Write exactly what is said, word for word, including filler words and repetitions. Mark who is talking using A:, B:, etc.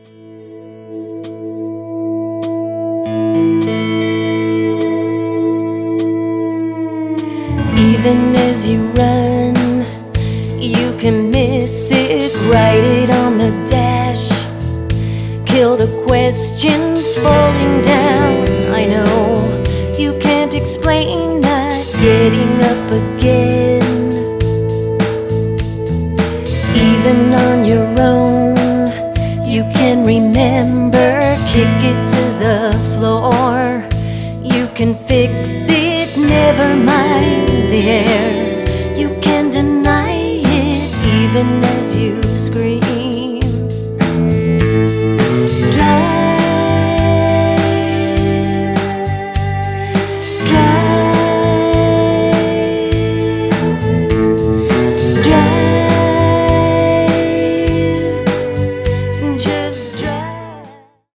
A: Even as you run, you can miss it, write it on the dash. Kill the questions falling down. I know you can't explain